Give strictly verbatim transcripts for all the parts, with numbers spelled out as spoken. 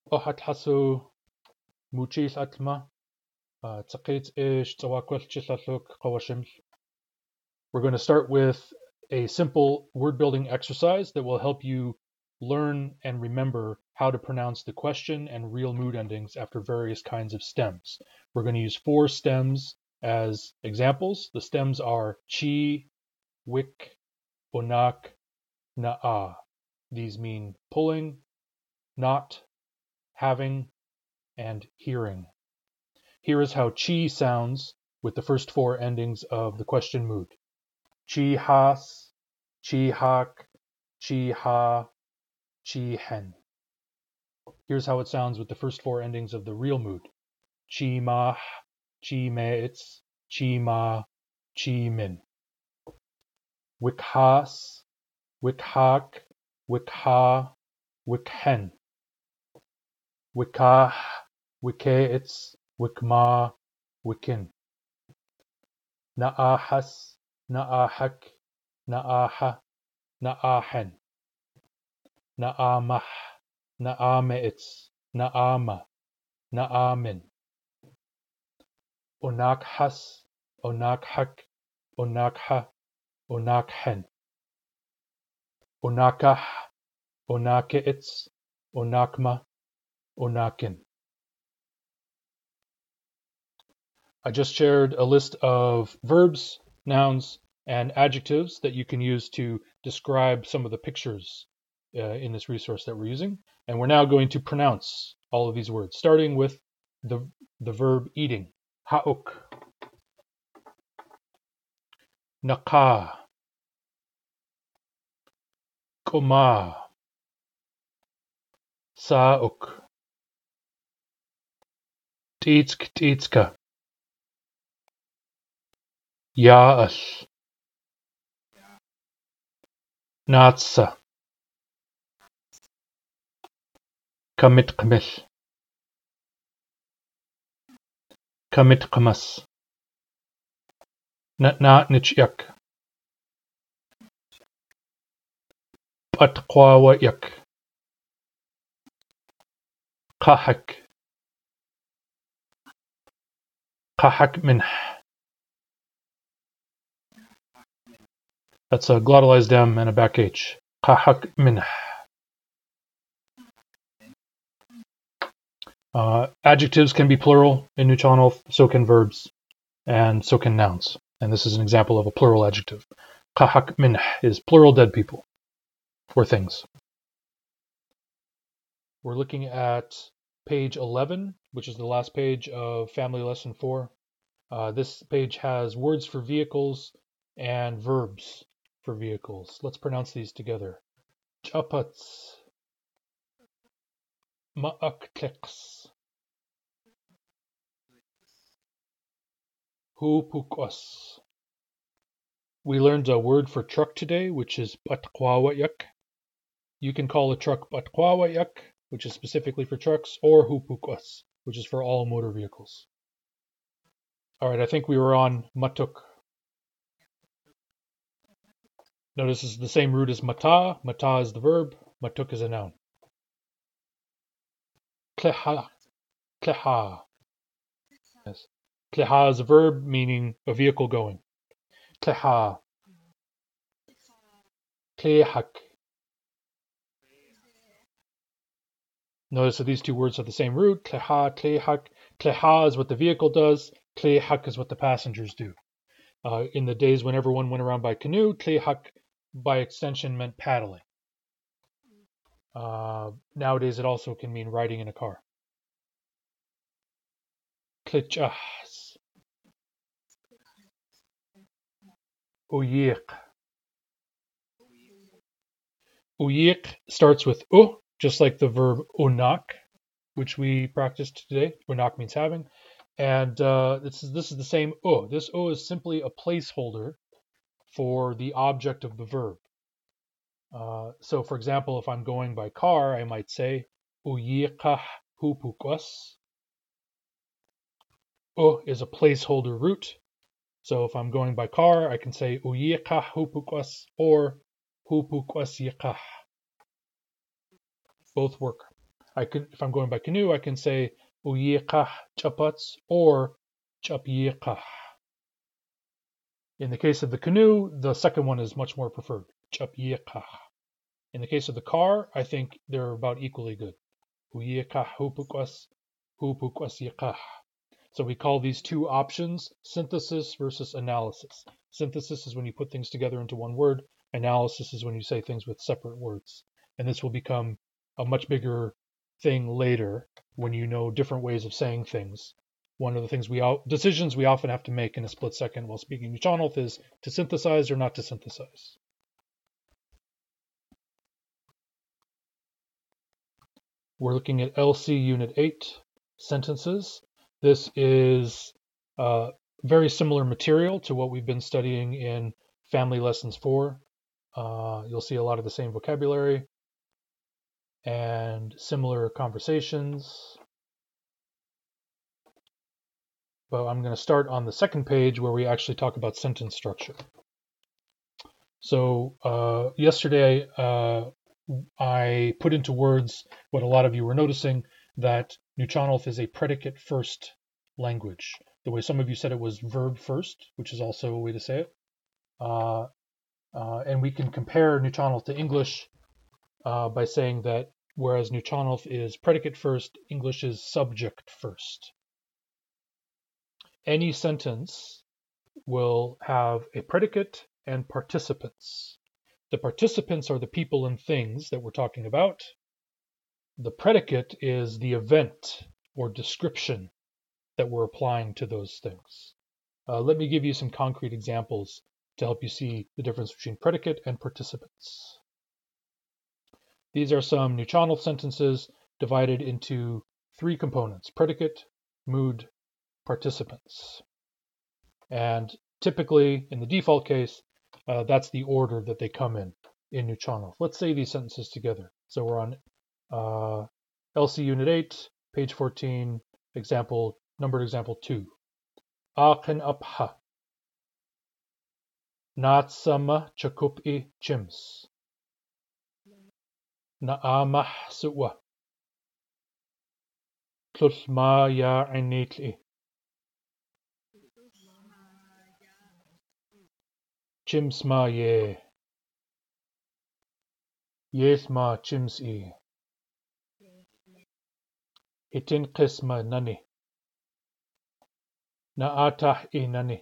Ohathasu muchil atma. Tsaqit ish tsawakwal chilaluk kawashiml. We're going to start with a simple word building exercise that will help you learn and remember how to pronounce the question and real mood endings after various kinds of stems. We're going to use four stems as examples. The stems are chi, wik, onak, na'a. These mean pulling, not, having, and hearing. Here is how chi sounds with the first four endings of the question mood. Chi has, chi hak, chi ha, chi hen. Here's how it sounds with the first four endings of the real mood. Chi mah, chi me'its, chi ma, chi min. Wik has, wik hak, wik ha, wik hen. Wikah, wike'its, wikma, wikin. Na'ahas, na'ahak, na'aha, na'ahen. Na'amah, na'ame'its, na'ama, na'amin. Onakhas, onakhak, onakha, onakhen. Onakah, onake'its, onakma, onakin. I just shared a list of verbs, nouns, and adjectives that you can use to describe some of the pictures uh, in this resource that we're using. And we're now going to pronounce all of these words, starting with the, the verb eating. Ha'uk, naka, koma, sa'uk, titsk titska, ya'al, natsa, kamitqmil, kamitqmas, natnatnichyak, patqwawayak, qahak, qahak minh. That's a glottalized M and a back H. Qahak minh. Uh, adjectives can be plural in Nuchonal, so can verbs, and so can nouns. And this is an example of a plural adjective. Qahak minh is plural dead people, or things. We're looking at page eleven, which is the last page of Family Lesson four. Uh, this page has words for vehicles and verbs for vehicles. Let's pronounce these together. Chapats, ma'akteks, hupukos. We learned a word for truck today, which is patqwawayak. You can call a truck patqwawayak, which is specifically for trucks, or hupukos, which is for all motor vehicles. All right, I think we were on matuk. Notice this is the same root as mata. Mata is the verb. Matuk is a noun. Kleha. Kleha. Yes. Kleha is a verb meaning a vehicle going. Kleha. Klehak. Notice that these two words have the same root. Kleha, klehak. Kleha is what the vehicle does. Klehak is what the passengers do. Uh, in the days when everyone went around by canoe, klehak by extension meant paddling. Uh, nowadays it also can mean riding in a car. Klechahs. Uyik. Uyik starts with u, just like the verb unak, which we practiced today. Unak means having. And uh, this is this is the same u. This u is simply a placeholder for the object of the verb. Uh, so, for example, if I'm going by car, I might say uyikah hupukos. U is a placeholder root. So if I'm going by car, I can say uyikah hupukos or hupukos yikah. Both work. I can, if I'm going by canoe, I can say uyiqah chapats or chapyiqah. In the case of the canoe, the second one is much more preferred, chapyiqah. In the case of the car, I think they're about equally good. Uyiqah hupukwas, hupukwas yiqah. So we call these two options synthesis versus analysis. Synthesis is when you put things together into one word. Analysis is when you say things with separate words. And this will become a much bigger thing later when you know different ways of saying things. One of the things we decisions we often have to make in a split second while speaking Nuchanoth is to synthesize or not to synthesize. We're looking at L C Unit eight, sentences. This is uh, very similar material to what we've been studying in Family Lessons four. Uh, you'll see a lot of the same vocabulary and similar conversations. But I'm going to start on the second page where we actually talk about sentence structure. So uh, yesterday uh, I put into words what a lot of you were noticing, that Nuchanoth is a predicate first language. The way some of you said it was verb first, which is also a way to say it. Uh, uh, and we can compare Nuchanoth to English uh, by saying that whereas Nuchanoth is predicate first, English is subject first. Any sentence will have a predicate and participants. The participants are the people and things that we're talking about. The predicate is the event or description that we're applying to those things. Uh, let me give you some concrete examples to help you see the difference between predicate and participants. These are some Nuchanoth sentences divided into three components: predicate, mood, participants. And typically, in the default case, uh, that's the order that they come in in Nuchanoth. Let's say these sentences together. So we're on uh, L C Unit eight, page fourteen, example, numbered example two. Aqin apha. Natsama chakupi chims. Naamah suwa. Tlulma ya initli. Chimsma ye. Yesma chimsi. Hitin qisma nani. Naatah i nani.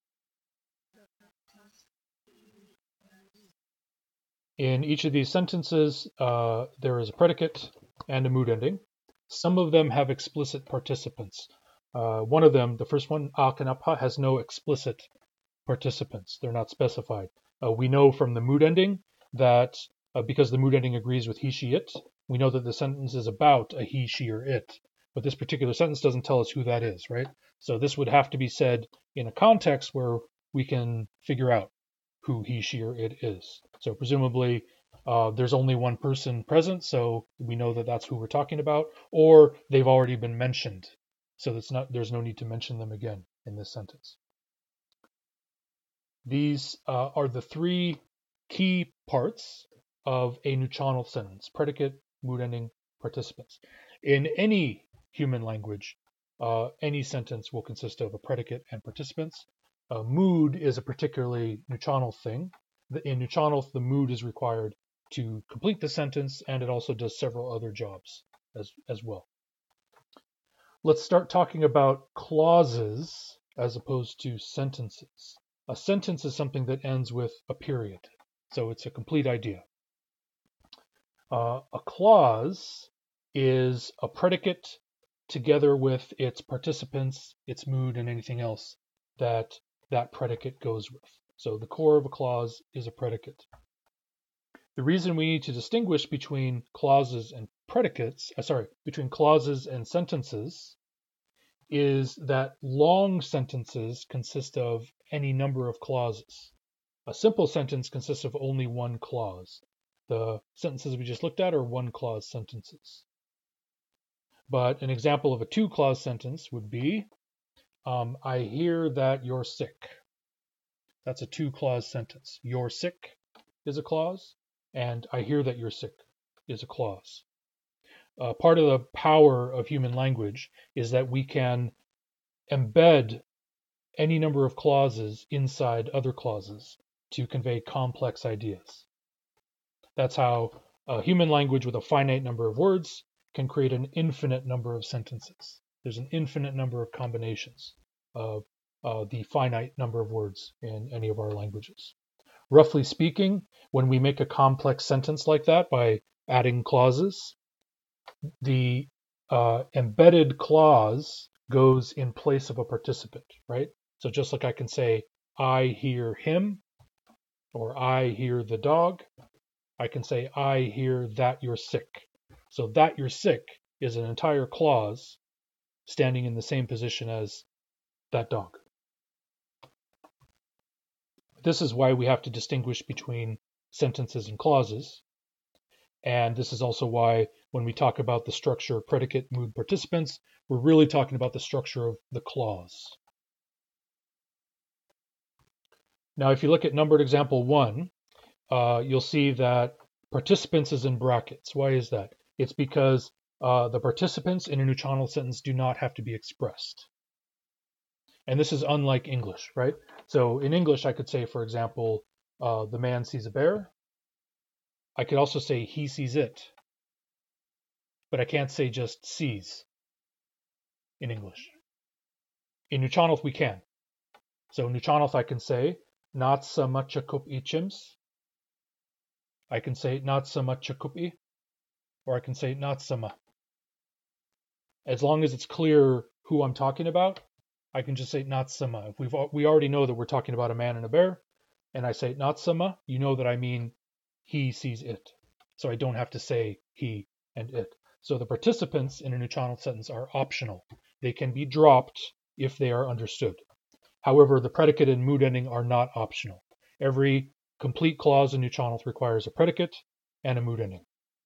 In each of these sentences, uh, there is a predicate and a mood ending. Some of them have explicit participants. Uh, one of them, the first one, Aqin, has no explicit participants. They're not specified. Uh, we know from the mood ending that uh, because the mood ending agrees with he, she, it, we know that the sentence is about a he, she, or it. But this particular sentence doesn't tell us who that is, right? So this would have to be said in a context where we can figure out who he, she, or it is. So presumably uh, there's only one person present, so we know that that's who we're talking about, or they've already been mentioned. So that's not, there's no need to mention them again in this sentence. These uh, are the three key parts of a Nuchanoth sentence: predicate, mood ending, participants. In any human language, uh, any sentence will consist of a predicate and participants. Uh, mood is a particularly Nuchanoth thing. In Nuchanoth, the mood is required to complete the sentence, and it also does several other jobs as, as well. Let's start talking about clauses as opposed to sentences. A sentence is something that ends with a period, so it's a complete idea. Uh, a clause is a predicate together with its participants, its mood, and anything else that that predicate goes with. So the core of a clause is a predicate. The reason we need to distinguish between clauses and predicates, uh, sorry, between clauses and sentences, is that long sentences consist of any number of clauses. A simple sentence consists of only one clause. The sentences we just looked at are one clause sentences. But an example of a two clause sentence would be, um, I hear that you're sick. That's a two clause sentence. You're sick is a clause, and I hear that you're sick is a clause. uh, part of the power of human language is that we can embed any number of clauses inside other clauses to convey complex ideas. That's how a human language with a finite number of words can create an infinite number of sentences. There's an infinite number of combinations of uh, the finite number of words in any of our languages. Roughly speaking, when we make a complex sentence like that by adding clauses, the uh, embedded clause goes in place of a participant, right? So just like I can say, I hear him, or I hear the dog, I can say, I hear that you're sick. So that you're sick is an entire clause standing in the same position as that dog. This is why we have to distinguish between sentences and clauses. And this is also why when we talk about the structure of predicate, mood, participants, we're really talking about the structure of the clause. Now, if you look at numbered example one, uh, you'll see that participants is in brackets. Why is that? It's because uh, the participants in a Newchannel sentence do not have to be expressed. And this is unlike English, right? So in English, I could say, for example, uh, the man sees a bear. I could also say he sees it, but I can't say just sees in English. In Newchannel, we can. So in Newchannel, I can say, not so much a cup ichims. I can say, not so much a cupi, or I can say, not sama. As long as it's clear who I'm talking about, I can just say, not sama. If we've, we already know that we're talking about a man and a bear, and I say, not sama, you know that I mean he sees it. So I don't have to say he and it. So the participants in a Newchannel sentence are optional. They can be dropped if they are understood. However, the predicate and mood ending are not optional. Every complete clause in Newchannel requires a predicate and a mood ending.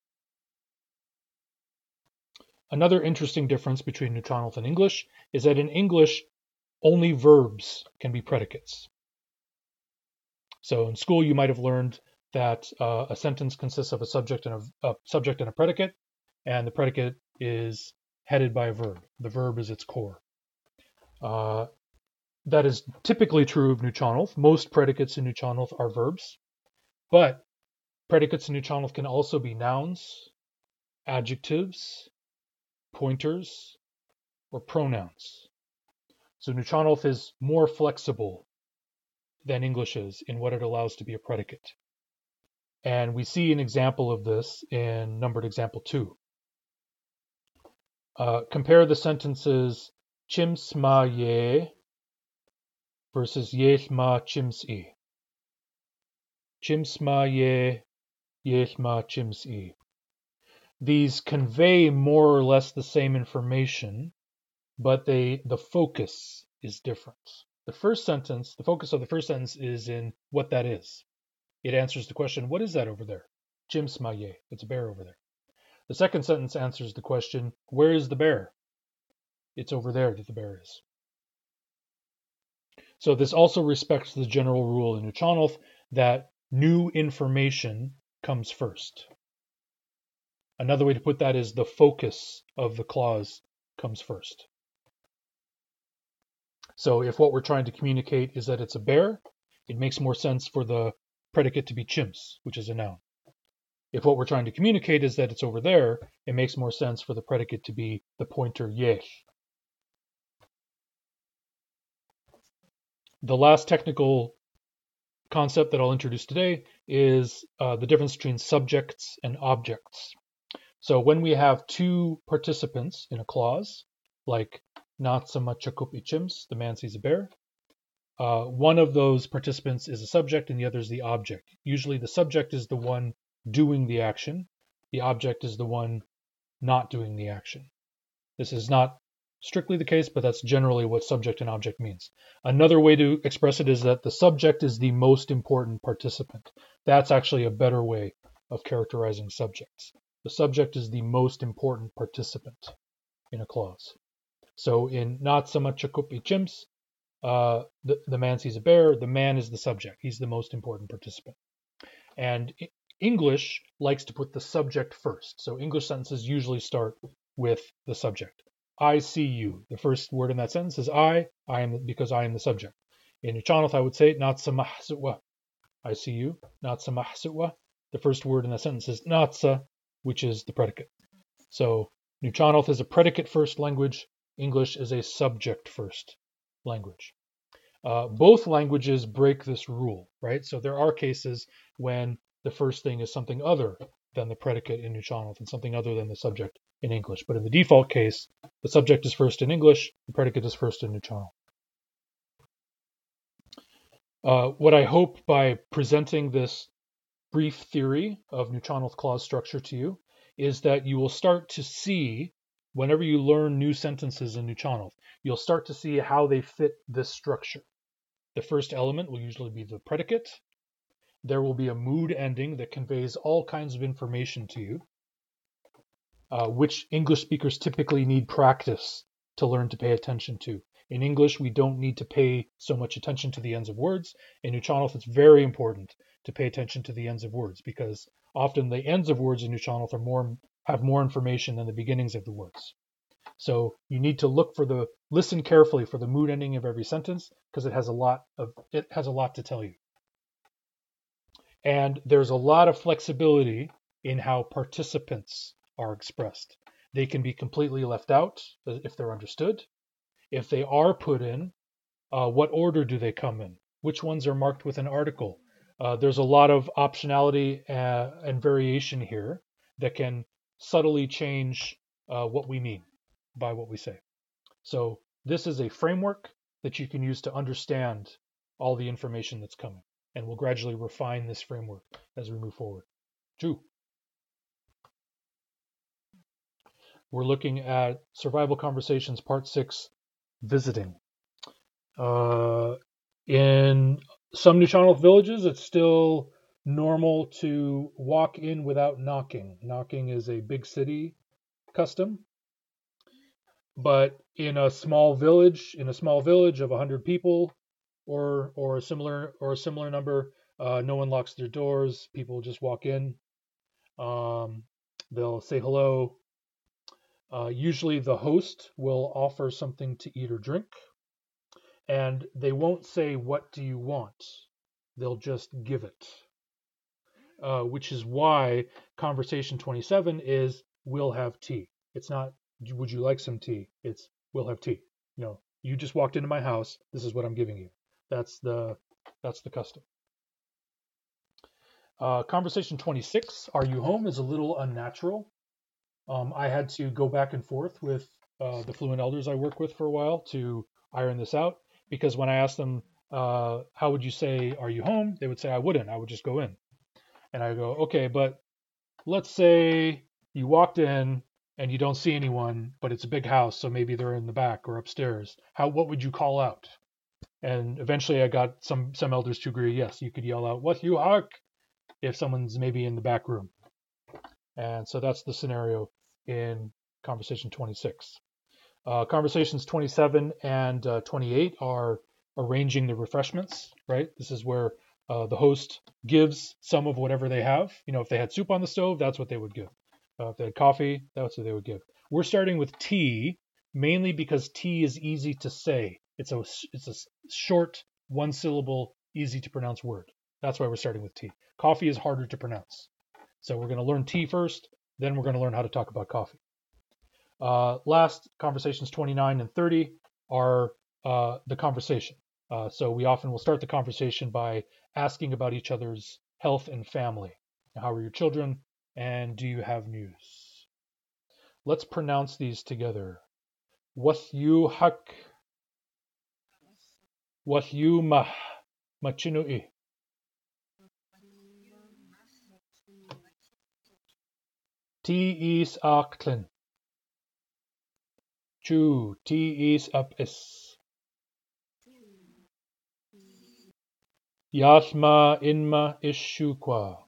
Another interesting difference between Newchannel and English is that in English, only verbs can be predicates. So in school, you might have learned that uh, a sentence consists of a subject and a, a subject and a predicate, and the predicate is headed by a verb. The verb is its core. Uh, that is typically true of Newchannel. Most predicates in Newchannel are verbs, but predicates in Newchannel can also be nouns, adjectives, pointers, or pronouns. So Newchannel is more flexible than English is in what it allows to be a predicate. And we see an example of this in numbered example two. Uh, compare the sentences chims ma ye versus yes ma chims i. Chims ma ye, yes ma chims i. These convey more or less the same information, but they the focus is different. The first sentence, the focus of the first sentence is in what that is. It answers the question, what is that over there? Chims ma ye, it's a bear over there. The second sentence answers the question, where is the bear? It's over there that the bear is. So this also respects the general rule in Newchannel that new information comes first. Another way to put that is the focus of the clause comes first. So if what we're trying to communicate is that it's a bear, it makes more sense for the predicate to be chims, which is a noun. If what we're trying to communicate is that it's over there, it makes more sense for the predicate to be the pointer yeh. The last technical concept that I'll introduce today is uh, the difference between subjects and objects. So when we have two participants in a clause, like not so much a cup ichims, the man sees a bear, uh, one of those participants is a subject and the other is the object. Usually the subject is the one doing the action. The object is the one not doing the action. This is not strictly the case, but that's generally what subject and object means. Another way to express it is that the subject is the most important participant. That's actually a better way of characterizing subjects. The subject is the most important participant in a clause. So in not so much a cup ichims, uh, the, the man sees a bear, the man is the subject. He's the most important participant. And English likes to put the subject first. So English sentences usually start with the subject. I see you. The first word in that sentence is I. I am because I am the subject. In Nuchanoth, I would say not samah suwa. I see you. Not samah suwa. The first word in that sentence is natsa, which is the predicate. So Nuchanoth is a predicate first language. English is a subject first language. Uh, both languages break this rule, right? So there are cases when the first thing is something other than the predicate in Nuchanoth and something other than the subject in English. But in the default case, the subject is first in English, the predicate is first in Nuchanoth. Uh, what I hope by presenting this brief theory of Nuchanoth clause structure to you is that you will start to see, whenever you learn new sentences in Nuchanoth, you'll start to see how they fit this structure. The first element will usually be the predicate. There will be a mood ending that conveys all kinds of information to you, uh, which English speakers typically need practice to learn to pay attention to. In English, we don't need to pay so much attention to the ends of words. In Nuchanoth, it's very important to pay attention to the ends of words because often the ends of words in Nuchanoth are more have more information than the beginnings of the words. So you need to look for the listen carefully for the mood ending of every sentence because it has a lot of it has a lot to tell you. And there's a lot of flexibility in how participants are expressed. They can be completely left out if they're understood. If they are put in, uh, what order do they come in? Which ones are marked with an article? Uh, there's a lot of optionality uh, and variation here that can subtly change uh, what we mean by what we say. So this is a framework that you can use to understand all the information that's coming. And we'll gradually refine this framework as we move forward. Two. We're looking at Survival Conversations Part six, Visiting. Uh, in some Nuchanoth villages, it's still normal to walk in without knocking. Knocking is a big city custom. But in a small village, in a small village of one hundred people or or a similar or a similar number, uh, no one locks their doors. People just walk in. Um, they'll say hello. Uh, usually the host will offer something to eat or drink. And they won't say, what do you want? They'll just give it. Uh, which is why conversation twenty-seven is, we'll have tea. It's not, would you like some tea? It's, we'll have tea. You know, you just walked into my house. This is what I'm giving you. That's the, that's the custom. Uh, conversation twenty-six, are you home, is a little unnatural. Um, I had to go back and forth with uh, the Fluent Elders I work with for a while to iron this out. Because when I asked them, uh, how would you say, are you home? They would say, I wouldn't. I would just go in. And I go, okay, but let's say you walked in and you don't see anyone, but it's a big house, so maybe they're in the back or upstairs. How, what would you call out? And eventually I got some, some elders to agree, yes, you could yell out, what you hark, if someone's maybe in the back room. And so that's the scenario in conversation twenty-six. Uh, conversations twenty-seven and uh, twenty-eight are arranging the refreshments, right? This is where uh, the host gives some of whatever they have. You know, if they had soup on the stove, that's what they would give. Uh, if they had coffee, that's what they would give. We're starting with tea, mainly because tea is easy to say. It's a, it's a short, one syllable, easy to pronounce word. That's why we're starting with tea. Coffee is harder to pronounce. So we're going to learn tea first, then we're going to learn how to talk about coffee. Uh, last, conversations twenty-nine and thirty are uh, the conversation. Uh, so we often will start the conversation by asking about each other's health and family. How are your children? And do you have news? Let's pronounce these together. Wath you hak. Wath you mah. Machinui. Ti is aktlin. Chu, ti is up is. Yasma inma ishukwa.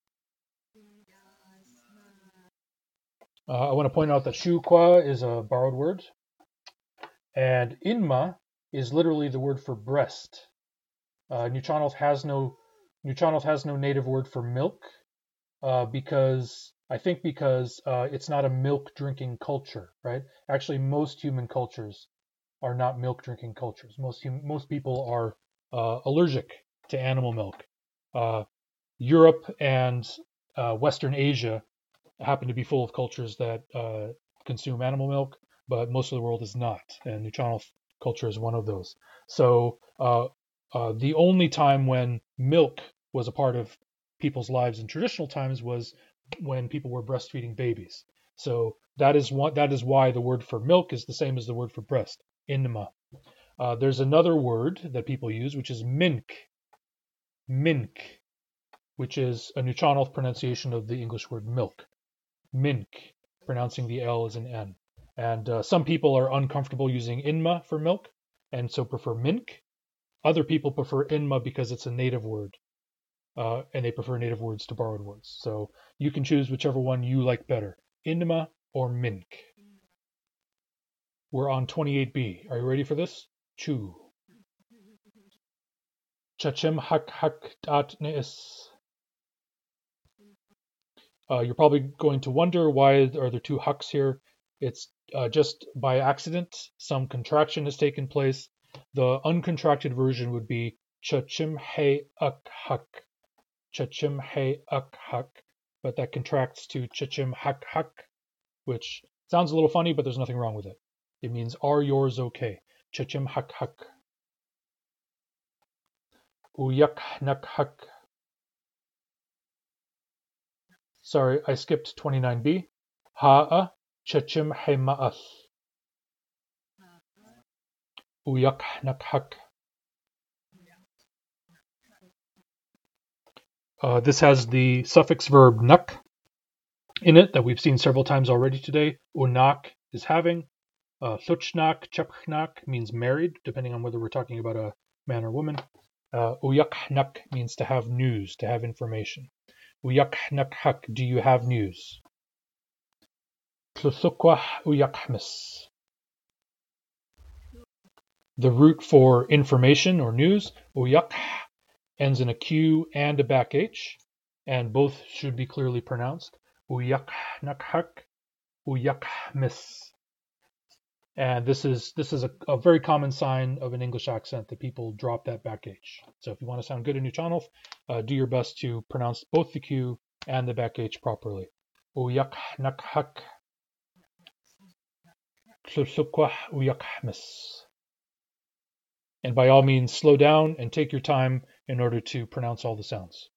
Uh, I want to point out that shukwa is a borrowed word. And inma is literally the word for breast. Uh, Nuchanoth has no Nuchanoth has no native word for milk. uh, because I think because uh, it's not a milk drinking culture, right? Actually, most human cultures are not milk drinking cultures. Most hum- most people are uh, allergic to animal milk. Uh, Europe and uh, Western Asia happen to be full of cultures that uh, consume animal milk, but most of the world is not, and Nuchanoth culture is one of those. So uh, uh, the only time when milk was a part of people's lives in traditional times was when people were breastfeeding babies. So that is what that is why the word for milk is the same as the word for breast, inma. Uh, there's another word that people use, which is mink, mink, which is a Nuchanoth pronunciation of the English word milk. Mink, pronouncing the L as an N. And uh, some people are uncomfortable using inma for milk, and so prefer mink. Other people prefer inma because it's a native word, uh, and they prefer native words to borrowed words. So you can choose whichever one you like better, inma or mink. We're on twenty-eight B. Are you ready for this? Chu. Chachem hak hak dat neis. Uh, you're probably going to wonder why are there two hucks here. It's uh, just by accident. Some contraction has taken place. The uncontracted version would be chachim he uk huck. Chachim he uk huck. But that contracts to chachim hak huck, which sounds a little funny, but there's nothing wrong with it. It means are yours okay? Chachim hak huck. Uyak nak huck. Sorry, I skipped twenty-nine B. Ha'a chachim he ma'ath. Uyak nak huck. Uh, this has the suffix verb nak in it that we've seen several times already today. Unak is having. Uh, Thuchnak, chepchnak means married, depending on whether we're talking about a man or woman. Uh, Uyaknak means to have news, to have information. Uyaknak hak, do you have news? Tlusukwa uyakmis. The root for information or news, uyak, ends in a Q and a back H, and both should be clearly pronounced. Uyak nakhak, uyak mis. And this is this is a, a very common sign of an English accent that people drop that back H. So if you want to sound good in Nuchanoth, uh, do your best to pronounce both the Q and the back H properly. Uyak nakhak, tlusukwa uyak mis. And by all means, slow down and take your time in order to pronounce all the sounds.